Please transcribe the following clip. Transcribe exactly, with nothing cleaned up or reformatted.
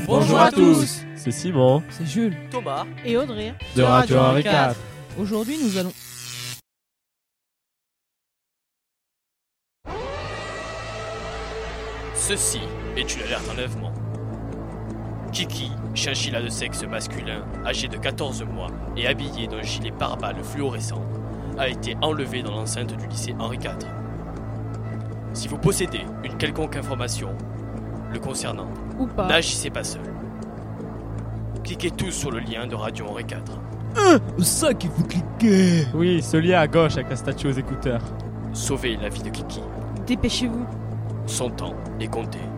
Bonjour à tous. C'est Simon, c'est Jules, Thomas et Audrey de Radio Henri quatre. Aujourd'hui, nous allons... Ceci est une alerte enlèvement. Kiki, chinchilla de sexe masculin, âgé de quatorze mois et habillé d'un gilet pare-balles fluorescent, a été enlevé dans l'enceinte du lycée Henri quatre. Si vous possédez une quelconque information le concernant, Ou pas. n'agissez pas seul. Cliquez tous sur le lien de Radio Henri quatre. Ah, ça qu'il faut cliquer. Oui, ce lien à gauche avec la statue aux écouteurs. Sauvez la vie de Kiki. Dépêchez-vous. Son temps est compté.